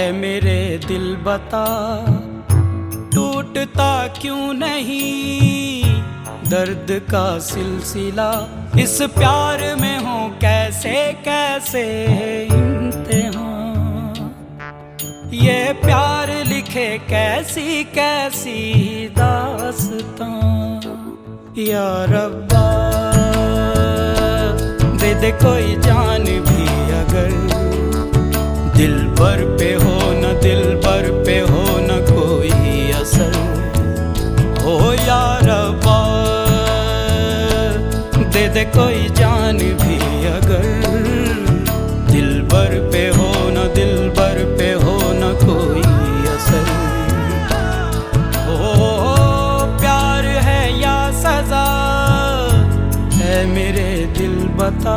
मेरे दिल बता टूटता क्यों नहीं, दर्द का सिलसिला इस प्यार में हो कैसे कैसे इम्तिहान। ये प्यार लिखे कैसी कैसी दास्तां, या रब्बा दे दे कोई जान भी अगर, दिल भर पे हो न दिल भर पे हो न कोई असर हो, या रब्बा दे दे कोई जान भी अगर, दिल भर पे हो न दिल भर पे हो न कोई असर हो। प्यार है या सजा है मेरे दिल बता,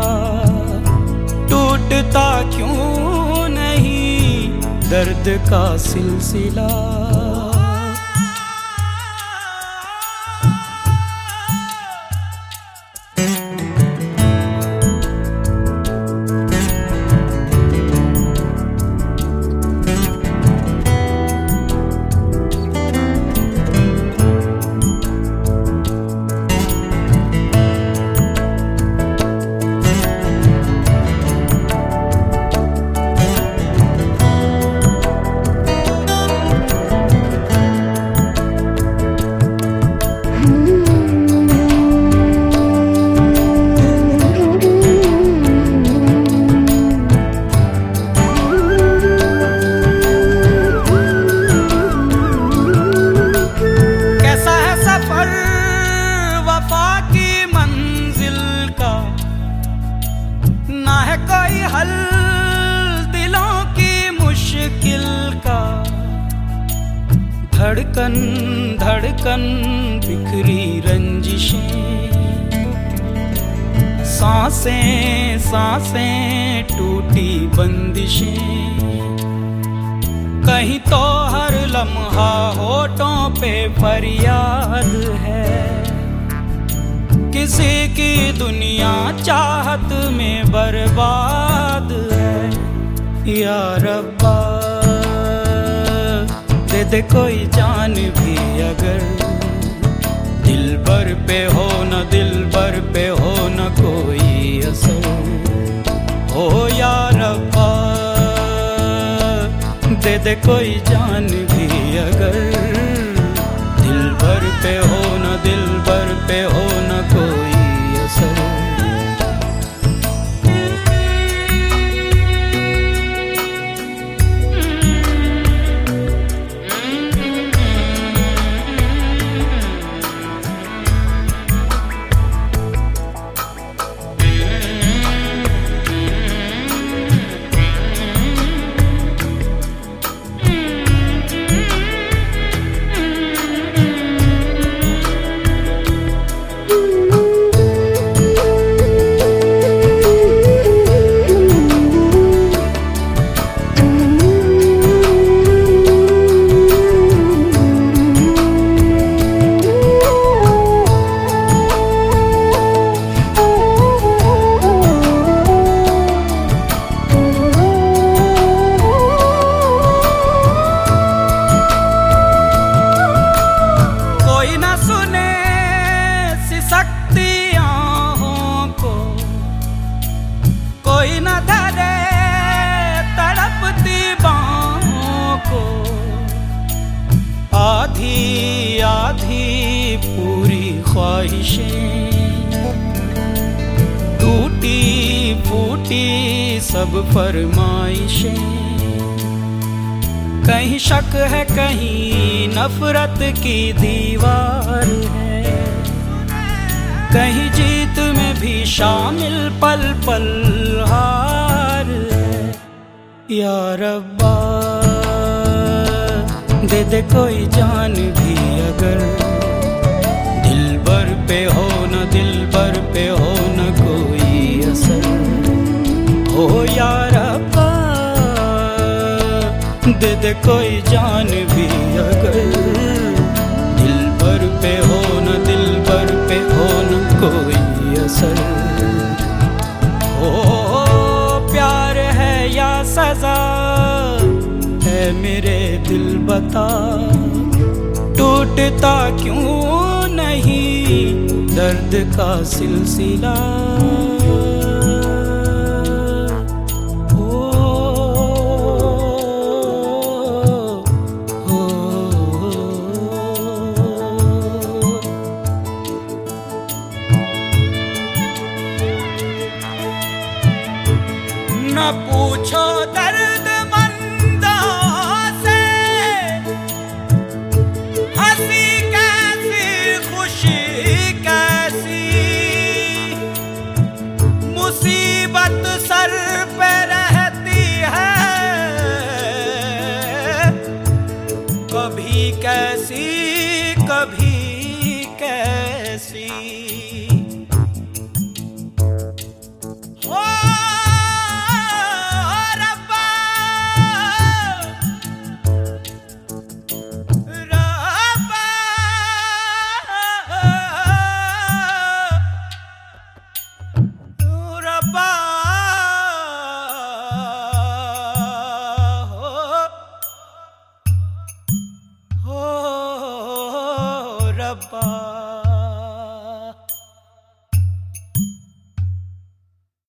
टूटता क्यों नहीं दर्द का सिलसिला। कोई हल दिलों की मुश्किल का, धड़कन धड़कन बिखरी रंजिशें, सांसें सांसें टूटी बंदिशें, कहीं तो हर लम्हा होठों पे फरियाद है, किसी की दुनिया चाहत में बर्बाद है, या रब्बा दे दे कोई जान भी अगर, दिल भर पे हो न दिल भर पे हो न कोई असर हो, या रब्बा दे दे कोई जान भी अगर, दिल भर पे हो न दिल भर पे हो न कोई असर। कोई न धरे तड़पती बाहों को, आधी आधी पूरी ख्वाहिशें, टूटी फूटी सब फरमाइशें, कहीं शक है कहीं नफरत की दीवार है, कहीं जीत में भी शामिल पल पल हार है, या रब्बा दे दे कोई जान भी अगर, दिल भर पे हो न दिल भर पे हो न कोई असर हो, या रब्बा दे दे कोई जान भी अगर, दिल भर पे हो न दिल भर पे हो न कोई असर हो। प्यार है या सजा है मेरे दिल बता, टूटता क्यों नहीं दर्द का सिलसिला।